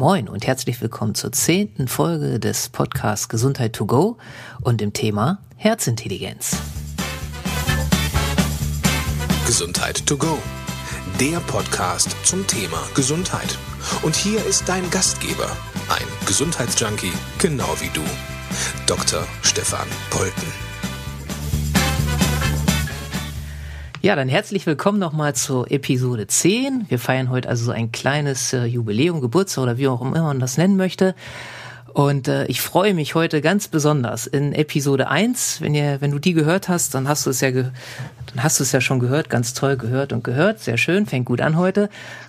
Moin und herzlich willkommen zur 10. Folge des Podcasts Gesundheit to go und dem Thema Herzintelligenz. Gesundheit to go, der Podcast zum Thema Gesundheit. Und hier ist dein Gastgeber, ein Gesundheitsjunkie, genau wie du, Dr. Stefan Polten. Ja, dann herzlich willkommen nochmal zur Episode 10. Wir feiern heute also so ein kleines Jubiläum, Geburtstag oder wie auch immer man das nennen möchte. Und ich freue mich heute ganz besonders. In Episode 1, wenn du die gehört hast, dann hast du es ja schon gehört, ganz toll gehört, sehr schön, fängt gut an heute.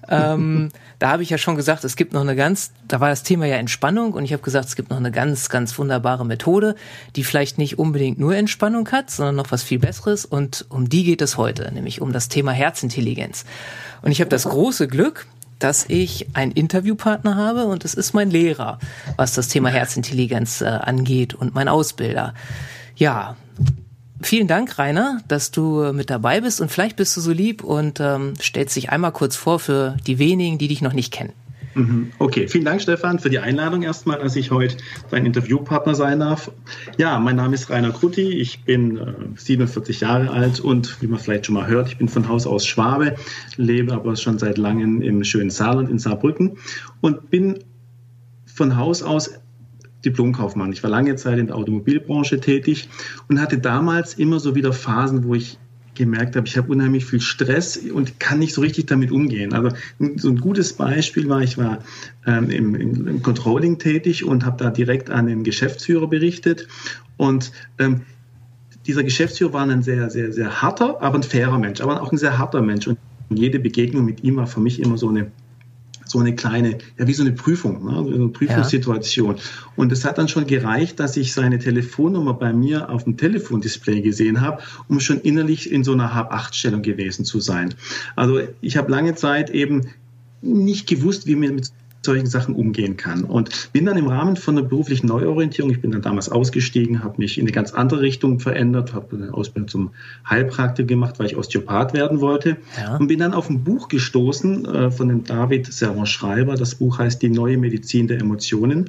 Da habe ich ja schon gesagt, es gibt noch da war das Thema ja Entspannung und ich habe gesagt, es gibt noch eine ganz, ganz wunderbare Methode, die vielleicht nicht unbedingt nur Entspannung hat, sondern noch was viel Besseres und um die geht es heute, nämlich um das Thema Herzintelligenz. Und ich habe das große Glück, dass ich einen Interviewpartner habe und es ist mein Lehrer, was das Thema Herzintelligenz angeht und mein Ausbilder. Ja, vielen Dank, Rainer, dass du mit dabei bist und vielleicht bist du so lieb und stellst dich einmal kurz vor für die wenigen, die dich noch nicht kennen. Okay, vielen Dank, Stefan, für die Einladung erstmal, dass ich heute dein Interviewpartner sein darf. Ja, mein Name ist Rainer Krutti, ich bin 47 Jahre alt und wie man vielleicht schon mal hört, ich bin von Haus aus Schwabe, lebe aber schon seit langem im schönen Saarland in Saarbrücken und bin von Haus aus Diplomkaufmann. Ich war lange Zeit in der Automobilbranche tätig und hatte damals immer so wieder Phasen, wo ich gemerkt habe, ich habe unheimlich viel Stress und kann nicht so richtig damit umgehen. Also so ein gutes Beispiel war, ich war im Controlling tätig und habe da direkt an den Geschäftsführer berichtet und dieser Geschäftsführer war ein sehr, sehr, sehr harter, aber ein fairer Mensch, aber auch ein sehr harter Mensch und jede Begegnung mit ihm war für mich immer so eine kleine, ja wie so eine Prüfung, ne? So eine Prüfungssituation. Ja. Und es hat dann schon gereicht, dass ich seine Telefonnummer bei mir auf dem Telefondisplay gesehen habe, um schon innerlich in so einer Hab-Acht-Stellung gewesen zu sein. Also ich habe lange Zeit eben nicht gewusst, wie man mit solchen Sachen umgehen kann. Und bin dann im Rahmen von einer beruflichen Neuorientierung, ich bin dann damals ausgestiegen, habe mich in eine ganz andere Richtung verändert, habe eine Ausbildung zum Heilpraktiker gemacht, weil ich Osteopath werden wollte und bin dann auf ein Buch gestoßen von dem David Servan-Schreiber. Das Buch heißt Die neue Medizin der Emotionen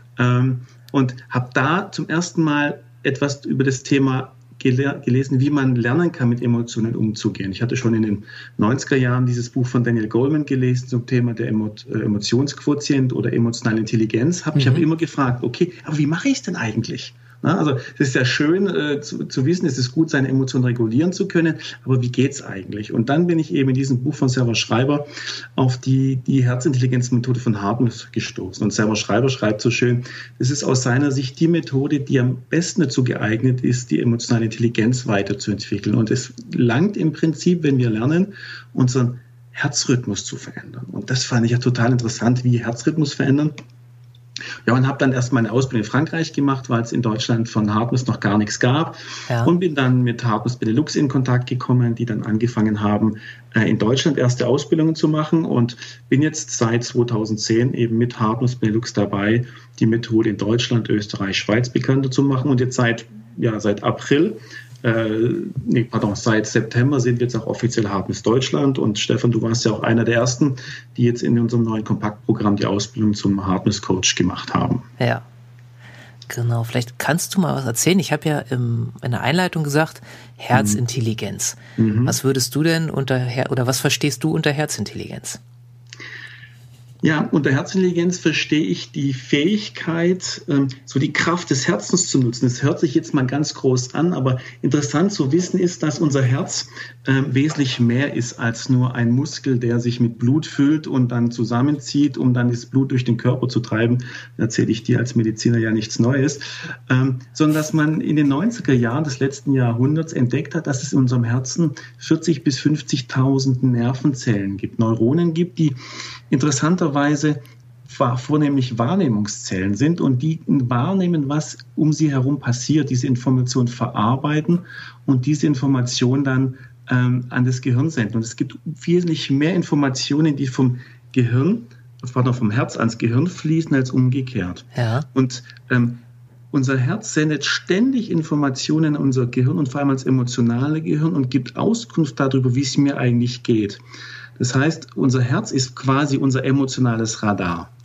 und habe da zum ersten Mal etwas über das Thema gelesen, wie man lernen kann, mit Emotionen umzugehen. Ich hatte schon in den 90er Jahren dieses Buch von Daniel Goleman gelesen zum Thema der Emotionsquotient oder emotionale Intelligenz. Ich habe immer gefragt, okay, aber wie mache ich es denn eigentlich? Also es ist ja schön zu wissen, es ist gut, seine Emotionen regulieren zu können, aber wie geht's eigentlich? Und dann bin ich eben in diesem Buch von Servan-Schreiber auf die Herzintelligenzmethode von Hartnuss gestoßen. Und Servan-Schreiber schreibt so schön, es ist aus seiner Sicht die Methode, die am besten dazu geeignet ist, die emotionale Intelligenz weiterzuentwickeln. Und es langt im Prinzip, wenn wir lernen, unseren Herzrhythmus zu verändern. Und das fand ich ja total interessant, wie Herzrhythmus verändern. Ja, und habe dann erst meine Ausbildung in Frankreich gemacht, weil es in Deutschland von Hartnuss noch gar nichts gab. Ja. Und bin dann mit Hartnuss Benelux in Kontakt gekommen, die dann angefangen haben, in Deutschland erste Ausbildungen zu machen und bin jetzt seit 2010 eben mit Hartnuss Benelux dabei, die Methode in Deutschland, Österreich, Schweiz bekannter zu machen. Und jetzt seit seit September sind wir jetzt auch offiziell Hartnuss Deutschland und Stefan, du warst ja auch einer der Ersten, die jetzt in unserem neuen Kompaktprogramm die Ausbildung zum Hartnuss Coach gemacht haben. Ja, genau. Vielleicht kannst du mal was erzählen. Ich habe ja in der Einleitung gesagt, Herzintelligenz. Was würdest du denn was verstehst du unter Herzintelligenz? Ja, unter Herzintelligenz verstehe ich die Fähigkeit, so die Kraft des Herzens zu nutzen. Das hört sich jetzt mal ganz groß an, aber interessant zu wissen ist, dass unser Herz wesentlich mehr ist als nur ein Muskel, der sich mit Blut füllt und dann zusammenzieht, um dann das Blut durch den Körper zu treiben. Da erzähle ich dir als Mediziner ja nichts Neues, sondern dass man in den 90er Jahren des letzten Jahrhunderts entdeckt hat, dass es in unserem Herzen 40.000 bis 50.000 Nervenzellen gibt, Neuronen gibt, die interessanterweise vornehmlich Wahrnehmungszellen sind und die wahrnehmen, was um sie herum passiert, diese Information verarbeiten und diese Information dann an das Gehirn senden. Und es gibt wesentlich mehr Informationen, die vom Herz ans Gehirn fließen, als umgekehrt. Ja. Und unser Herz sendet ständig Informationen an unser Gehirn und vor allem ans emotionale Gehirn und gibt Auskunft darüber, wie es mir eigentlich geht. Das heißt, unser Herz ist quasi unser emotionales Radar.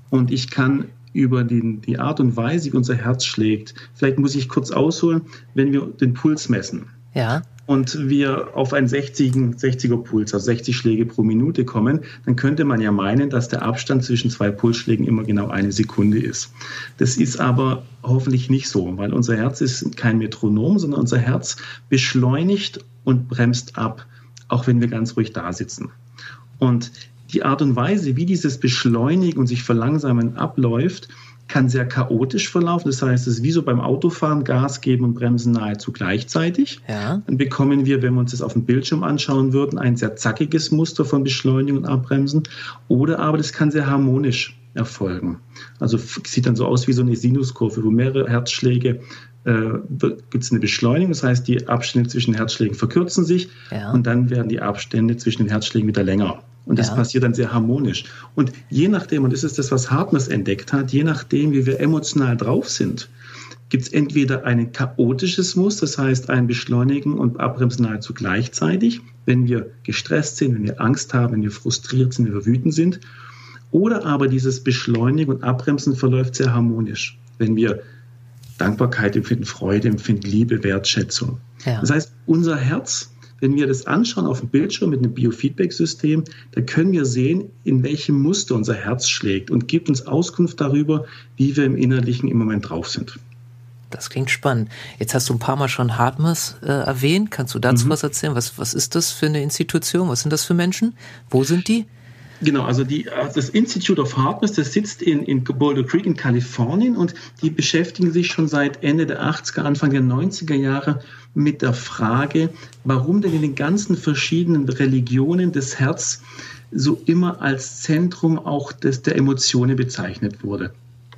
Und ich kann über die Art und Weise, wie unser Herz schlägt, vielleicht muss ich kurz ausholen, wenn wir den Puls messen. Ja. Und wir auf einen 60er Puls, also 60 Schläge pro Minute kommen, dann könnte man ja meinen, dass der Abstand zwischen 2 Pulsschlägen immer genau 1 Sekunde ist. Das ist aber hoffentlich nicht so, weil unser Herz ist kein Metronom, sondern unser Herz beschleunigt und bremst ab, auch wenn wir ganz ruhig da sitzen. Und die Art und Weise, wie dieses Beschleunigen und sich verlangsamen abläuft, kann sehr chaotisch verlaufen. Das heißt, es ist wie so beim Autofahren, Gas geben und bremsen nahezu gleichzeitig. Ja. Dann bekommen wir, wenn wir uns das auf dem Bildschirm anschauen würden, ein sehr zackiges Muster von Beschleunigen und Abbremsen. Oder aber das kann sehr harmonisch erfolgen. Also sieht dann so aus wie so eine Sinuskurve, wo mehrere Herzschläge gibt es eine Beschleunigung. Das heißt, die Abstände zwischen den Herzschlägen verkürzen sich und dann werden die Abstände zwischen den Herzschlägen wieder länger. Und das passiert dann sehr harmonisch. Und je nachdem, und das ist das, was Hartmers entdeckt hat, je nachdem, wie wir emotional drauf sind, gibt es entweder ein chaotisches Muster, das heißt ein Beschleunigen und Abbremsen nahezu gleichzeitig, wenn wir gestresst sind, wenn wir Angst haben, wenn wir frustriert sind, wenn wir wütend sind. Oder aber dieses Beschleunigen und Abbremsen verläuft sehr harmonisch, wenn wir Dankbarkeit empfinden, Freude empfinden, Liebe, Wertschätzung. Ja. Das heißt, unser Herz, wenn wir das anschauen auf dem Bildschirm mit einem Biofeedback-System, da können wir sehen, in welchem Muster unser Herz schlägt und gibt uns Auskunft darüber, wie wir im Innerlichen im Moment drauf sind. Das klingt spannend. Jetzt hast du ein paar Mal schon Hartmers erwähnt. Kannst du dazu was erzählen? Was ist das für eine Institution? Was sind das für Menschen? Wo sind die? Genau, also das Institute of Hartmers, das sitzt in Boulder Creek in Kalifornien und die beschäftigen sich schon seit Ende der 80er, Anfang der 90er Jahre mit der Frage, warum denn in den ganzen verschiedenen Religionen das Herz so immer als Zentrum auch der Emotionen bezeichnet wurde.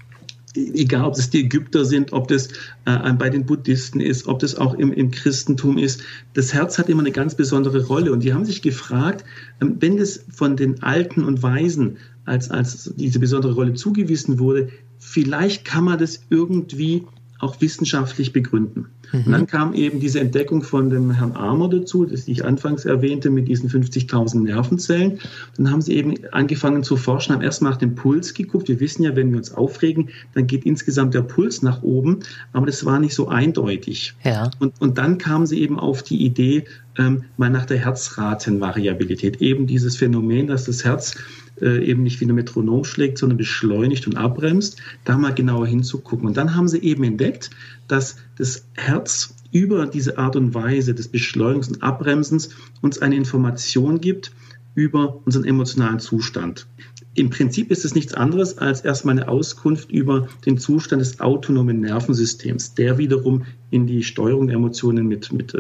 Egal, ob es die Ägypter sind, ob das bei den Buddhisten ist, ob das auch im Christentum ist. Das Herz hat immer eine ganz besondere Rolle. Und die haben sich gefragt, wenn das von den Alten und Weisen als diese besondere Rolle zugewiesen wurde, vielleicht kann man das irgendwie auch wissenschaftlich begründen. Und dann kam eben diese Entdeckung von dem Herrn Armour dazu, das ich anfangs erwähnte, mit diesen 50.000 Nervenzellen. Dann haben sie eben angefangen zu forschen, haben erst nach dem Puls geguckt. Wir wissen ja, wenn wir uns aufregen, dann geht insgesamt der Puls nach oben, aber das war nicht so eindeutig. Ja. Und dann kamen sie eben auf die Idee, mal nach der Herzratenvariabilität, eben dieses Phänomen, dass das Herz eben nicht wie ein Metronom schlägt, sondern beschleunigt und abbremst, da mal genauer hinzugucken. Und dann haben sie eben entdeckt, dass das Herz über diese Art und Weise des Beschleunigens und Abbremsens uns eine Information gibt über unseren emotionalen Zustand. Im Prinzip ist es nichts anderes als erstmal eine Auskunft über den Zustand des autonomen Nervensystems, der wiederum in die Steuerung der Emotionen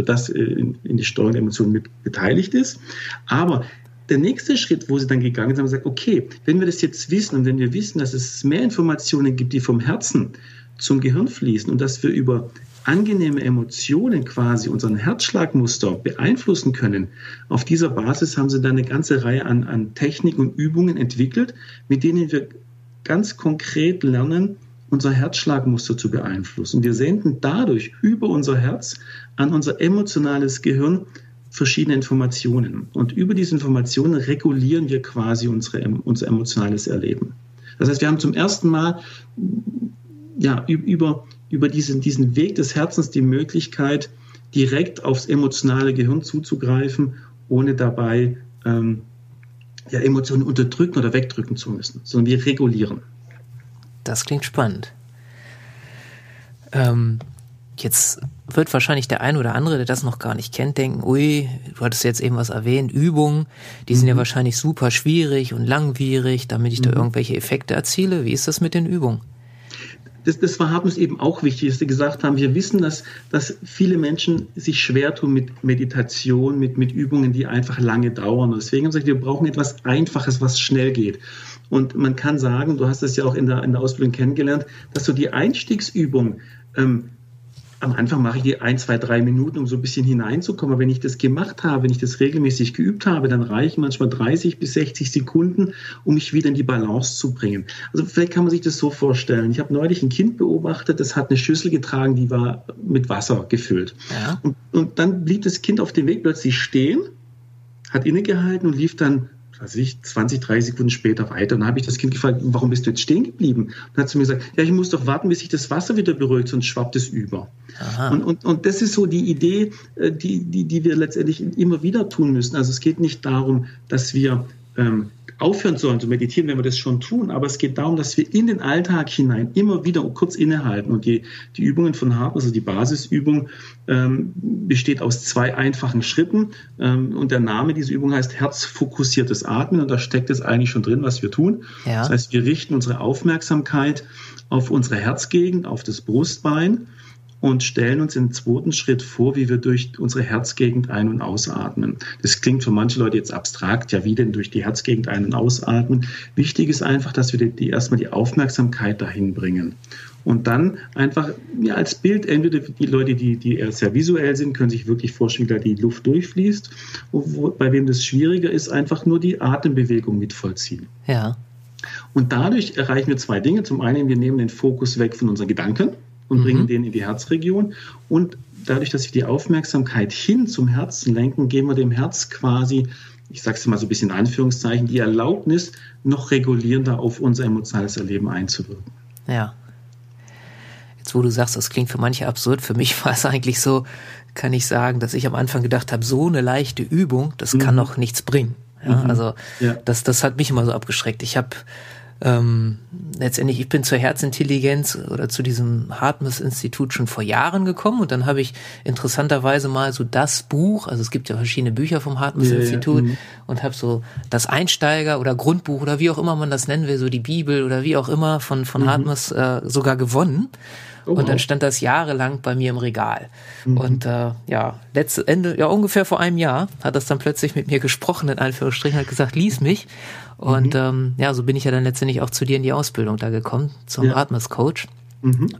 in die Steuerung der Emotionen mit beteiligt ist. Aber der nächste Schritt, wo sie dann gegangen sind, haben gesagt, okay, wenn wir das jetzt wissen und wenn wir wissen, dass es mehr Informationen gibt, die vom Herzen zum Gehirn fließen und dass wir über angenehme Emotionen quasi unseren Herzschlagmuster beeinflussen können, auf dieser Basis haben sie dann eine ganze Reihe an Techniken und Übungen entwickelt, mit denen wir ganz konkret lernen, unser Herzschlagmuster zu beeinflussen. Und wir senden dadurch über unser Herz an unser emotionales Gehirn verschiedene Informationen. Und über diese Informationen regulieren wir quasi unser emotionales Erleben. Das heißt, wir haben zum ersten Mal über diesen Weg des Herzens die Möglichkeit, direkt aufs emotionale Gehirn zuzugreifen, ohne dabei Emotionen unterdrücken oder wegdrücken zu müssen, sondern wir regulieren. Das klingt spannend. Jetzt wird wahrscheinlich der ein oder andere, der das noch gar nicht kennt, denken, ui, du hattest jetzt eben was erwähnt, Übungen, die sind ja wahrscheinlich super schwierig und langwierig, damit ich da irgendwelche Effekte erziele. Wie ist das mit den Übungen? Das war Hartmers eben auch wichtig, dass sie gesagt haben, wir wissen, dass viele Menschen sich schwer tun mit Meditation, mit Übungen, die einfach lange dauern. Und deswegen haben sie gesagt, wir brauchen etwas Einfaches, was schnell geht. Und man kann sagen, du hast das ja auch in der Ausbildung kennengelernt, dass so die Einstiegsübung, am Anfang mache ich die 1, 2, 3 Minuten, um so ein bisschen hineinzukommen. Aber wenn ich das gemacht habe, wenn ich das regelmäßig geübt habe, dann reichen manchmal 30 bis 60 Sekunden, um mich wieder in die Balance zu bringen. Also vielleicht kann man sich das so vorstellen. Ich habe neulich ein Kind beobachtet, das hat eine Schüssel getragen, die war mit Wasser gefüllt. Ja. Und dann blieb das Kind auf dem Weg plötzlich stehen, hat innegehalten und lief dann 20, 30 Sekunden später weiter. Und dann habe ich das Kind gefragt, warum bist du jetzt stehen geblieben? Und dann hat sie mir gesagt, ja, ich muss doch warten, bis sich das Wasser wieder beruhigt, sonst schwappt es über. Und das ist so die Idee, die wir letztendlich immer wieder tun müssen. Also es geht nicht darum, dass wir aufhören sollen zu meditieren, wenn wir das schon tun, aber es geht darum, dass wir in den Alltag hinein immer wieder kurz innehalten. Und die Übungen von Hartmann, also die Basisübung, besteht aus 2 einfachen Schritten. Und der Name dieser Übung heißt herzfokussiertes Atmen. Und da steckt es eigentlich schon drin, was wir tun. Ja. Das heißt, wir richten unsere Aufmerksamkeit auf unsere Herzgegend, auf das Brustbein und stellen uns im 2. Schritt vor, wie wir durch unsere Herzgegend ein- und ausatmen. Das klingt für manche Leute jetzt abstrakt, ja, wie denn durch die Herzgegend ein- und ausatmen? Wichtig ist einfach, dass wir erstmal die Aufmerksamkeit dahin bringen. Und dann einfach als Bild, entweder die Leute, die eher sehr visuell sind, können sich wirklich vorstellen, wie da die Luft durchfließt. Und bei wem das schwieriger ist, einfach nur die Atembewegung mit vollziehen. Ja. Und dadurch erreichen wir 2 Dinge. Zum einen, wir nehmen den Fokus weg von unseren Gedanken und bringen den in die Herzregion. Und dadurch, dass wir die Aufmerksamkeit hin zum Herzen lenken, geben wir dem Herz quasi, ich sage es mal so ein bisschen in Anführungszeichen, die Erlaubnis, noch regulierender auf unser emotionales Erleben einzuwirken. Ja. Jetzt, wo du sagst, das klingt für manche absurd, für mich war es eigentlich so, kann ich sagen, dass ich am Anfang gedacht habe, so eine leichte Übung, das kann doch nichts bringen. Ja, also das hat mich immer so abgeschreckt. Ich habe letztendlich, ich bin zur Herzintelligenz oder zu diesem Hartmus-Institut schon vor Jahren gekommen und dann habe ich interessanterweise mal so das Buch, also es gibt ja verschiedene Bücher vom Hartmus-Institut und habe so das Einsteiger- oder Grundbuch oder wie auch immer man das nennen will, so die Bibel oder wie auch immer von Hartmus sogar gewonnen. Und dann stand das jahrelang bei mir im Regal. Und letztes Ende, ungefähr vor einem Jahr, hat das dann plötzlich mit mir gesprochen, in Anführungsstrichen, hat gesagt, lies mich. Und so bin ich ja dann letztendlich auch zu dir in die Ausbildung da gekommen, zum Hartmus-Coach. Und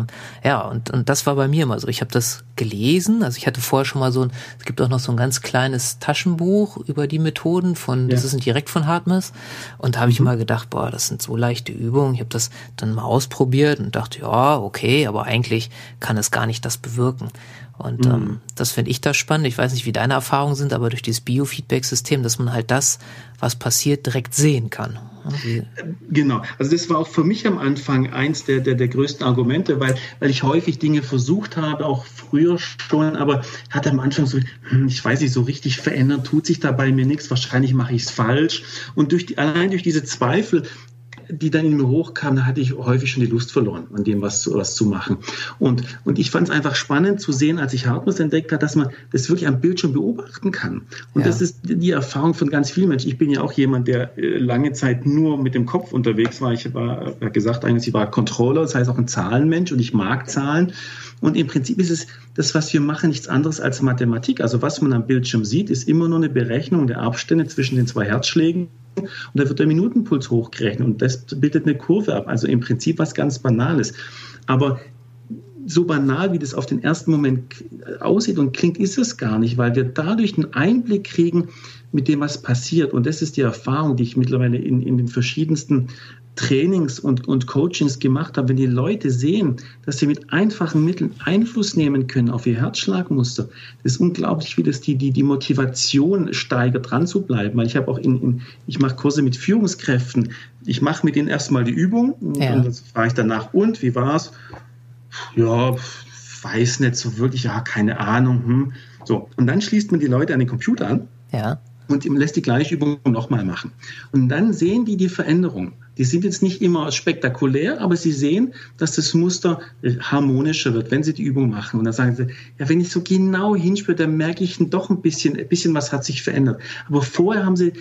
und das war bei mir immer so. Ich habe das gelesen, also ich hatte vorher schon mal es gibt auch noch so ein ganz kleines Taschenbuch über die Methoden das ist direkt von Hartmus. Und da habe ich immer gedacht, das sind so leichte Übungen. Ich habe das dann mal ausprobiert und dachte, ja, okay, aber eigentlich kann es gar nicht das bewirken. Und das finde ich da spannend. Ich weiß nicht, wie deine Erfahrungen sind, aber durch dieses Biofeedback-System, dass man halt das, was passiert, direkt sehen kann. Genau, also das war auch für mich am Anfang eins der größten Argumente, weil ich häufig Dinge versucht habe, auch früher schon, aber hatte am Anfang so, ich weiß nicht, so richtig verändern tut sich da bei mir nichts, wahrscheinlich mache ich es falsch. Und allein durch diese Zweifel, die dann in mir hochkamen, da hatte ich häufig schon die Lust verloren, an dem was zu machen. Und ich fand es einfach spannend zu sehen, als ich Hartmus entdeckt habe, dass man das wirklich am Bildschirm beobachten kann. Und das ist die Erfahrung von ganz vielen Menschen. Ich bin ja auch jemand, der lange Zeit nur mit dem Kopf unterwegs war. Ich war Controller, das heißt auch ein Zahlenmensch und ich mag Zahlen. Und im Prinzip ist es das, was wir machen, nichts anderes als Mathematik. Also was man am Bildschirm sieht, ist immer nur eine Berechnung der Abstände zwischen den 2 Herzschlägen. Und da wird der Minutenpuls hochgerechnet und das bildet eine Kurve ab. Also im Prinzip was ganz Banales. Aber so banal, wie das auf den ersten Moment aussieht und klingt, ist es gar nicht, weil wir dadurch einen Einblick kriegen mit dem, was passiert. Und das ist die Erfahrung, die ich mittlerweile in den verschiedensten Trainings und Coachings gemacht habe. Wenn die Leute sehen, dass sie mit einfachen Mitteln Einfluss nehmen können auf ihr Herzschlagmuster, das ist unglaublich, wie das die Motivation steigert, dran zu bleiben. Weil ich habe auch ich mache Kurse mit Führungskräften. Ich mache mit denen erstmal die Übung und dann frage ich danach, und wie war's? Ja, weiß nicht so wirklich, keine Ahnung. So. Und dann schließt man die Leute an den Computer an. Ja. Und lässt die gleiche Übung nochmal machen. Und dann sehen die Veränderung. Die sind jetzt nicht immer spektakulär, aber sie sehen, dass das Muster harmonischer wird, wenn sie die Übung machen. Und dann sagen sie, ja, wenn ich so genau hinspüre, dann merke ich doch ein bisschen was hat sich verändert. Aber vorher haben sie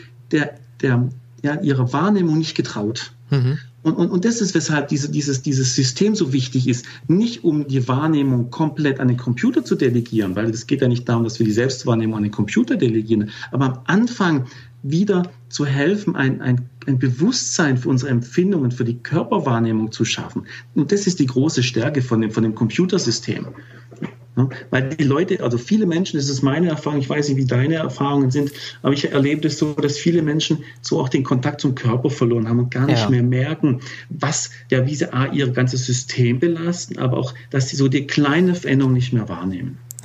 ihrer Wahrnehmung nicht getraut. Und das ist, weshalb dieses System so wichtig ist. Nicht um die Wahrnehmung komplett an den Computer zu delegieren, weil es geht ja nicht darum, dass wir die Selbstwahrnehmung an den Computer delegieren, aber am Anfang wieder zu helfen, ein Bewusstsein für unsere Empfindungen, für die Körperwahrnehmung zu schaffen. Und das ist die große Stärke von dem Computersystem. Ja, weil die Leute, also viele Menschen, das ist meine Erfahrung, ich weiß nicht, wie deine Erfahrungen sind, aber ich erlebe das so, dass viele Menschen so auch den Kontakt zum Körper verloren haben und gar nicht mehr merken, wie sie ihr ganzes System belasten, aber auch, dass sie so die kleine Veränderung nicht mehr wahrnehmen. Ja,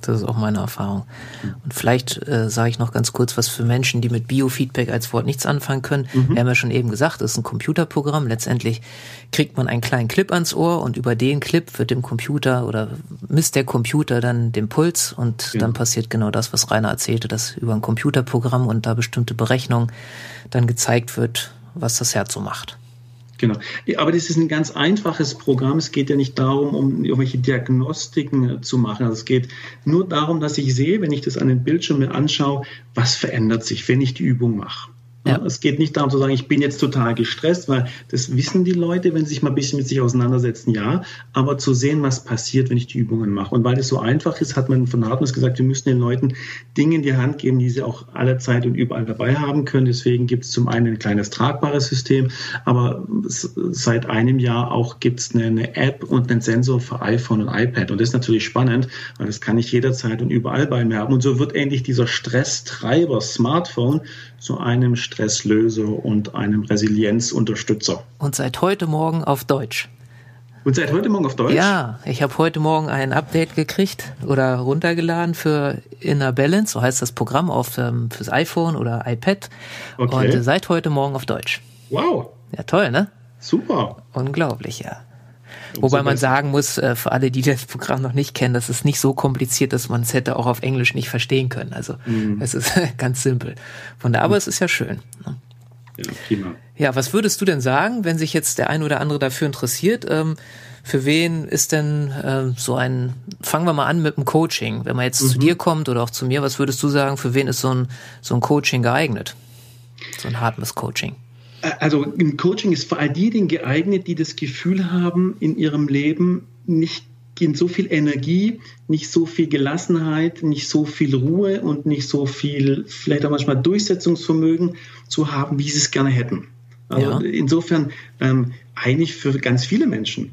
Das ist auch meine Erfahrung. Und vielleicht sage ich noch ganz kurz was für Menschen, die mit Biofeedback als Wort nichts anfangen können. Wir haben ja schon eben gesagt, das ist ein Computerprogramm. Letztendlich kriegt man einen kleinen Clip ans Ohr und über den Clip wird dem Computer oder misst der Computer dann den Puls und dann passiert genau das, was Rainer erzählte, dass über ein Computerprogramm und da bestimmte Berechnungen dann gezeigt wird, was das Herz so macht. Genau. Aber das ist ein ganz einfaches Programm. Es geht ja nicht darum, um irgendwelche Diagnostiken zu machen. Also es geht nur darum, dass ich sehe, wenn ich das an den Bildschirm mir anschaue, was verändert sich, wenn ich die Übung mache. Ja. Es geht nicht darum zu sagen, ich bin jetzt total gestresst, weil das wissen die Leute, wenn sie sich mal ein bisschen mit sich auseinandersetzen, ja. Aber zu sehen, was passiert, wenn ich die Übungen mache. Und weil das so einfach ist, hat man von Hartmus gesagt, wir müssen den Leuten Dinge in die Hand geben, die sie auch alle Zeit und überall dabei haben können. Deswegen gibt es zum einen ein kleines tragbares System, aber seit einem Jahr auch gibt es eine App und einen Sensor für iPhone und iPad. Und das ist natürlich spannend, weil das kann ich jederzeit und überall bei mir haben. Und so wird endlich dieser Stresstreiber Smartphone zu einem Stresslöser und einem Resilienzunterstützer. Und seit heute Morgen auf Deutsch. Und seit heute Morgen auf Deutsch? Ja, ich habe heute Morgen ein Update gekriegt oder runtergeladen für Inner Balance, so heißt das Programm fürs iPhone oder iPad. Okay. Und seit heute Morgen auf Deutsch. Wow. Ja, toll, ne? Super. Unglaublich, ja. Wobei man sagen muss, für alle, die das Programm noch nicht kennen, das ist nicht so kompliziert, dass man es hätte auch auf Englisch nicht verstehen können. Also es ist ganz simpel. Aber es ist ja schön. Ja, prima. Ja, was würdest du denn sagen, wenn sich jetzt der ein oder andere dafür interessiert? Für wen ist denn fangen wir mal an mit dem Coaching. Wenn man jetzt zu dir kommt oder auch zu mir, was würdest du sagen, für wen ist so ein Coaching geeignet? So ein Hartmus-Coaching. Also ein Coaching ist für all diejenigen geeignet, die das Gefühl haben, in ihrem Leben nicht so viel Energie, nicht so viel Gelassenheit, nicht so viel Ruhe und nicht so viel, vielleicht auch manchmal Durchsetzungsvermögen zu haben, wie sie es gerne hätten. Also insofern eigentlich für ganz viele Menschen.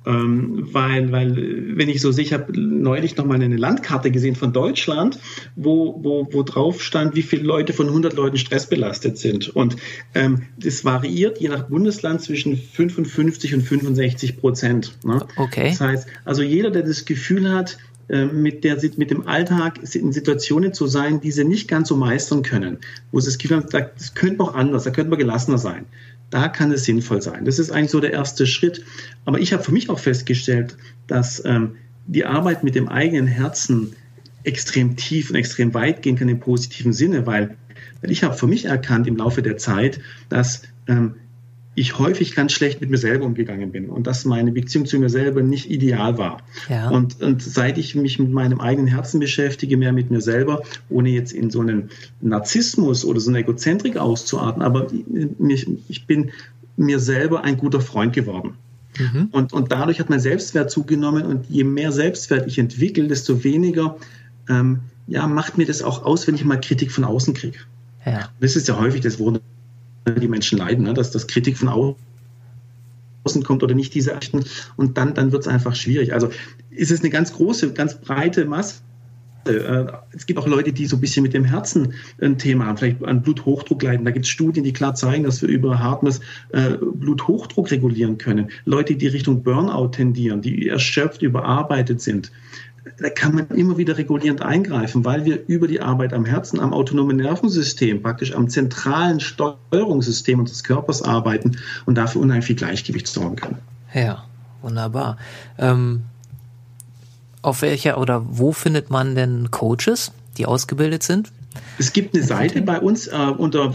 Weil wenn ich so sehe, ich habe neulich noch mal eine Landkarte gesehen von Deutschland, wo drauf stand, wie viele Leute von 100 Leuten stressbelastet sind. Und das variiert je nach Bundesland zwischen 55 und 65%. Ne? Okay. Das heißt, also jeder, der das Gefühl hat, mit dem Alltag in Situationen zu sein, die sie nicht ganz so meistern können, wo sie das Gefühl haben, das könnte man auch anders, da könnte man gelassener sein. Da kann es sinnvoll sein. Das ist eigentlich so der erste Schritt. Aber ich habe für mich auch festgestellt, dass die Arbeit mit dem eigenen Herzen extrem tief und extrem weit gehen kann im positiven Sinne, weil ich habe für mich erkannt im Laufe der Zeit, dass ich häufig ganz schlecht mit mir selber umgegangen bin und dass meine Beziehung zu mir selber nicht ideal war. Ja. Und seit ich mich mit meinem eigenen Herzen beschäftige, mehr mit mir selber, ohne jetzt in so einen Narzissmus oder so eine Egozentrik auszuarten, aber ich bin mir selber ein guter Freund geworden. Mhm. Und dadurch hat mein Selbstwert zugenommen und je mehr Selbstwert ich entwickle, desto weniger macht mir das auch aus, wenn ich mal Kritik von außen kriege. Ja. Das ist ja häufig das, worunter die Menschen leiden, ne? Dass das Kritik von außen kommt oder nicht diese Achten und dann wird es einfach schwierig. Also ist es eine ganz große, ganz breite Masse. Es gibt auch Leute, die so ein bisschen mit dem Herzen ein Thema haben, vielleicht an Bluthochdruck leiden. Da gibt es Studien, die klar zeigen, dass wir über Hartmus Bluthochdruck regulieren können. Leute, die Richtung Burnout tendieren, die erschöpft, überarbeitet sind. Da kann man immer wieder regulierend eingreifen, weil wir über die Arbeit am Herzen, am autonomen Nervensystem, praktisch am zentralen Steuerungssystem unseres Körpers arbeiten und dafür unheimlich viel Gleichgewicht sorgen können. Ja, wunderbar. Auf welcher oder wo findet man denn Coaches, die ausgebildet sind? Es gibt eine Seite bei uns unter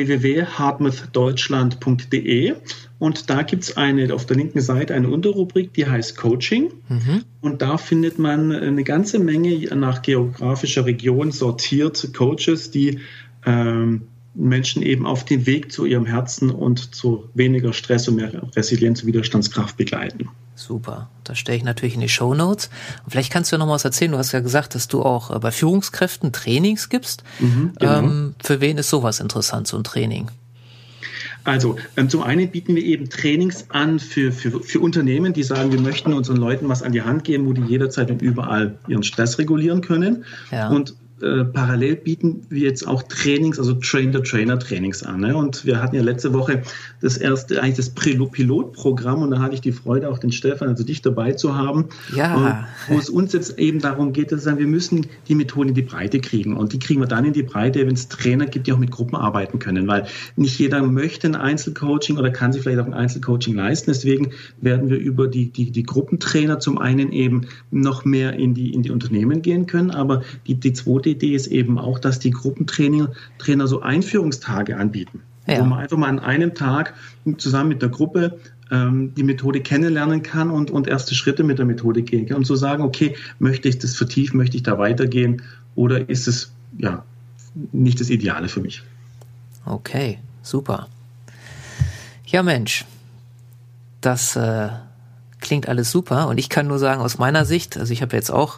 www.hartmuthdeutschland.de und da gibt es auf der linken Seite eine Unterrubrik, die heißt Coaching. Mhm. Und da findet man eine ganze Menge nach geografischer Region sortiert Coaches, die Menschen eben auf dem Weg zu ihrem Herzen und zu weniger Stress und mehr Resilienz und Widerstandskraft begleiten. Super, das stelle ich natürlich in die Shownotes. Und vielleicht kannst du ja noch mal was erzählen. Du hast ja gesagt, dass du auch bei Führungskräften Trainings gibst. Mhm, genau. Für wen ist sowas interessant, so ein Training? Also zum einen bieten wir eben Trainings an für Unternehmen, die sagen, wir möchten unseren Leuten was an die Hand geben, wo die jederzeit und überall ihren Stress regulieren können. Ja. Und parallel bieten wir jetzt auch Trainings, also Train-the-Trainer-Trainings an. Ne? Und wir hatten ja letzte Woche das Pilotprogramm und da hatte ich die Freude, auch den Stefan, also dich dabei zu haben. Ja. Wo es uns jetzt eben darum geht, dass wir sagen, wir müssen die Methoden in die Breite kriegen. Und die kriegen wir dann in die Breite, wenn es Trainer gibt, die auch mit Gruppen arbeiten können. Weil nicht jeder möchte ein Einzelcoaching oder kann sich vielleicht auch ein Einzelcoaching leisten. Deswegen werden wir über die Gruppentrainer zum einen eben noch mehr in die Unternehmen gehen können. Aber die zweite Idee ist eben auch, dass die Gruppentrainer so Einführungstage anbieten, wo man einfach mal an einem Tag zusammen mit der Gruppe die Methode kennenlernen kann und erste Schritte mit der Methode gehen kann und so sagen, okay, möchte ich das vertiefen, möchte ich da weitergehen oder ist es nicht das Ideale für mich? Okay, super. Ja Mensch, das klingt alles super und ich kann nur sagen, aus meiner Sicht, also ich habe jetzt auch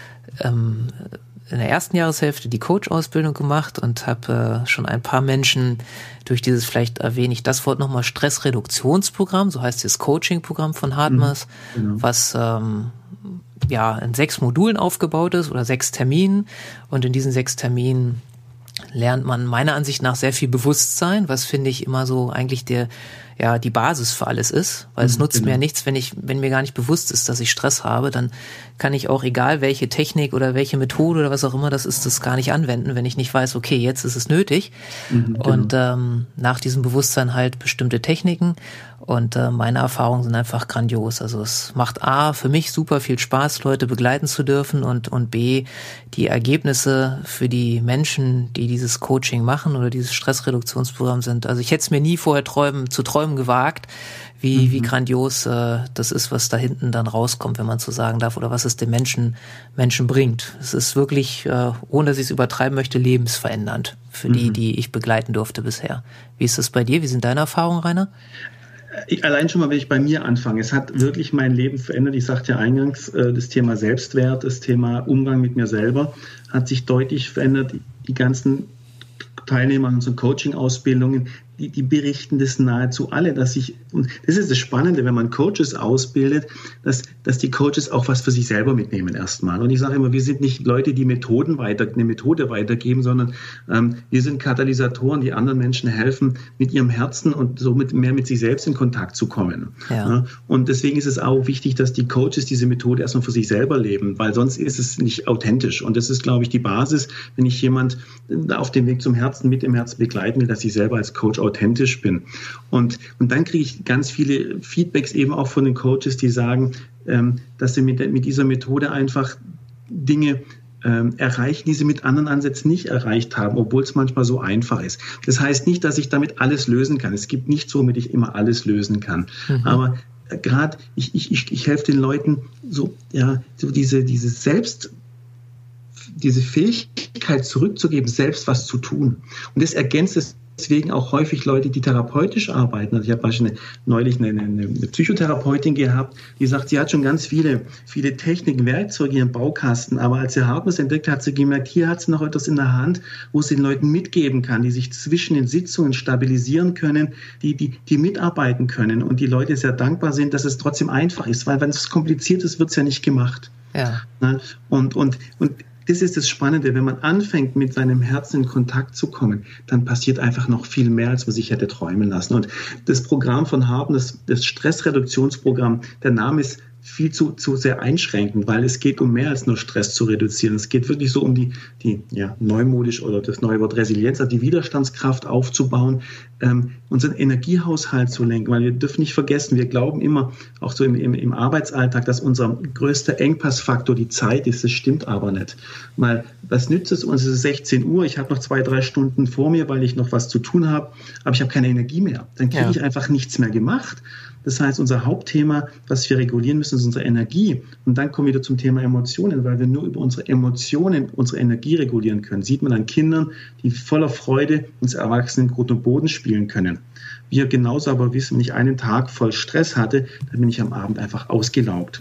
in der ersten Jahreshälfte die Coach-Ausbildung gemacht und habe schon ein paar Menschen durch dieses, vielleicht erwähne ich das Wort nochmal, Stressreduktionsprogramm, so heißt das Coaching-Programm von Hartmers, was in 6 Modulen aufgebaut ist oder 6 Terminen und in diesen 6 Terminen lernt man meiner Ansicht nach sehr viel Bewusstsein, was finde ich immer so eigentlich die Basis für alles ist, weil es nutzt mir ja nichts, wenn mir gar nicht bewusst ist, dass ich Stress habe, dann kann ich auch, egal welche Technik oder welche Methode oder was auch immer das ist, das gar nicht anwenden, wenn ich nicht weiß, okay, jetzt ist es nötig. Und nach diesem Bewusstsein halt bestimmte Techniken und meine Erfahrungen sind einfach grandios. Also es macht A, für mich super viel Spaß, Leute begleiten zu dürfen und B, die Ergebnisse für die Menschen, die dieses Coaching machen oder dieses Stressreduktionsprogramm sind. Also ich hätte es mir nie vorher zu träumen gewagt, wie grandios das ist, was da hinten dann rauskommt, wenn man so sagen darf, oder was es den Menschen bringt. Es ist wirklich, ohne dass ich es übertreiben möchte, lebensverändernd für die ich begleiten durfte bisher. Wie ist das bei dir? Wie sind deine Erfahrungen, Rainer? Allein schon mal, wenn ich bei mir anfange, es hat wirklich mein Leben verändert. Ich sagte ja eingangs, das Thema Selbstwert, das Thema Umgang mit mir selber hat sich deutlich verändert. Die ganzen Teilnehmer an unseren Coaching-Ausbildungen, die berichten das nahezu alle, und das ist das Spannende, wenn man Coaches ausbildet, dass die Coaches auch was für sich selber mitnehmen erstmal. Und ich sage immer, wir sind nicht Leute, die eine Methode weitergeben, sondern wir sind Katalysatoren, die anderen Menschen helfen, mit ihrem Herzen und somit mehr mit sich selbst in Kontakt zu kommen. Ja. Und deswegen ist es auch wichtig, dass die Coaches diese Methode erstmal für sich selber leben, weil sonst ist es nicht authentisch. Und das ist, glaube ich, die Basis, wenn ich jemand auf dem Weg zum Herzen, mit dem Herzen begleiten will, dass ich selber als Coach authentisch bin. Und dann kriege ich ganz viele Feedbacks eben auch von den Coaches, die sagen, dass sie mit dieser Methode einfach Dinge erreichen, die sie mit anderen Ansätzen nicht erreicht haben, obwohl es manchmal so einfach ist. Das heißt nicht, dass ich damit alles lösen kann. Es gibt nichts, womit ich immer alles lösen kann. Aber gerade ich helfe den Leuten so diese Fähigkeit zurückzugeben, selbst was zu tun. Und das ergänzt es deswegen auch häufig Leute, die therapeutisch arbeiten. Also ich habe neulich eine Psychotherapeutin gehabt, die sagt, sie hat schon ganz viele Techniken, Werkzeuge im Baukasten, aber als sie Hartmers entdeckt hat, sie gemerkt, hier hat sie noch etwas in der Hand, wo sie den Leuten mitgeben kann, die sich zwischen den Sitzungen stabilisieren können, die mitarbeiten können und die Leute sehr dankbar sind, dass es trotzdem einfach ist, weil wenn es kompliziert ist, wird es ja nicht gemacht. Ja. Und das ist das Spannende, wenn man anfängt, mit seinem Herzen in Kontakt zu kommen, dann passiert einfach noch viel mehr, als man sich hätte träumen lassen. Und das Programm von Hartmers, das Stressreduktionsprogramm, der Name ist viel zu sehr einschränkend, weil es geht um mehr als nur Stress zu reduzieren. Es geht wirklich so um die neumodisch oder das neue Wort Resilienz, also die Widerstandskraft aufzubauen, unseren Energiehaushalt zu lenken, weil wir dürfen nicht vergessen, wir glauben immer, auch so im Arbeitsalltag, dass unser größter Engpassfaktor die Zeit ist. Das stimmt aber nicht. Weil was nützt es uns? Es ist 16 Uhr, ich habe noch 2-3 Stunden vor mir, weil ich noch was zu tun habe, aber ich habe keine Energie mehr. Dann kriege ich einfach nichts mehr gemacht. Das heißt, unser Hauptthema, was wir regulieren müssen, ist unsere Energie. Und dann kommen wir wieder zum Thema Emotionen, weil wir nur über unsere Emotionen unsere Energie regulieren können. Sieht man an Kindern, die voller Freude uns Erwachsenen Grund und Boden spielen können. Wir genauso aber wissen, wenn ich einen Tag voll Stress hatte, dann bin ich am Abend einfach ausgelaugt.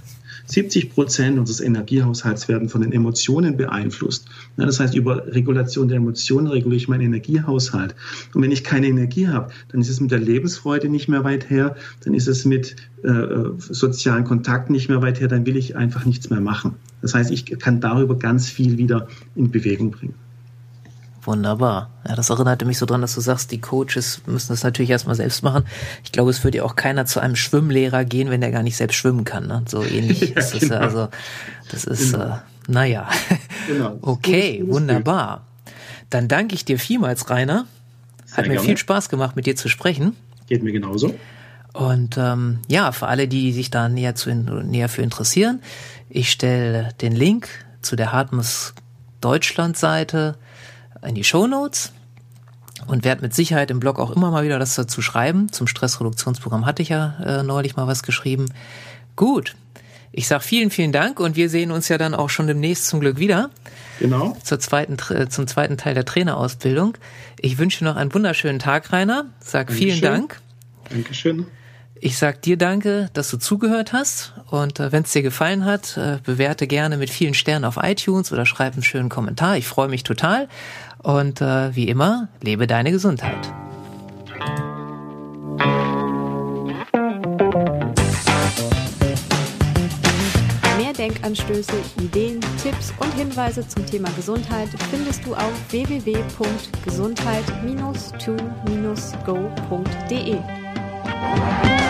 70% unseres Energiehaushalts werden von den Emotionen beeinflusst. Ja, das heißt, über Regulation der Emotionen reguliere ich meinen Energiehaushalt. Und wenn ich keine Energie habe, dann ist es mit der Lebensfreude nicht mehr weit her, dann ist es mit sozialen Kontakten nicht mehr weit her, dann will ich einfach nichts mehr machen. Das heißt, ich kann darüber ganz viel wieder in Bewegung bringen. Wunderbar. Ja, das erinnerte mich so dran, dass du sagst, die Coaches müssen das natürlich erstmal selbst machen. Ich glaube, es würde ja auch keiner zu einem Schwimmlehrer gehen, wenn der gar nicht selbst schwimmen kann. Ne? So ähnlich ist es. Also, das ist, naja. Genau. Okay, wunderbar. Dann danke ich dir vielmals, Rainer. Hat mir viel Spaß gemacht, mit dir zu sprechen. Geht mir genauso. Und für alle, die sich da näher für interessieren, ich stelle den Link zu der Hartmus Deutschland-Seite in die Shownotes und werde mit Sicherheit im Blog auch immer mal wieder das dazu schreiben. Zum Stressreduktionsprogramm hatte ich ja neulich mal was geschrieben. Gut, ich sage vielen, vielen Dank und wir sehen uns ja dann auch schon demnächst zum Glück wieder. Genau. Zum zweiten Teil der Trainerausbildung. Ich wünsche noch einen wunderschönen Tag, Rainer. Vielen Dank. Dankeschön. Ich sag dir danke, dass du zugehört hast und wenn es dir gefallen hat, bewerte gerne mit vielen Sternen auf iTunes oder schreib einen schönen Kommentar. Ich freue mich total und wie immer, lebe deine Gesundheit. Mehr Denkanstöße, Ideen, Tipps und Hinweise zum Thema Gesundheit findest du auf www.gesundheit-to-go.de.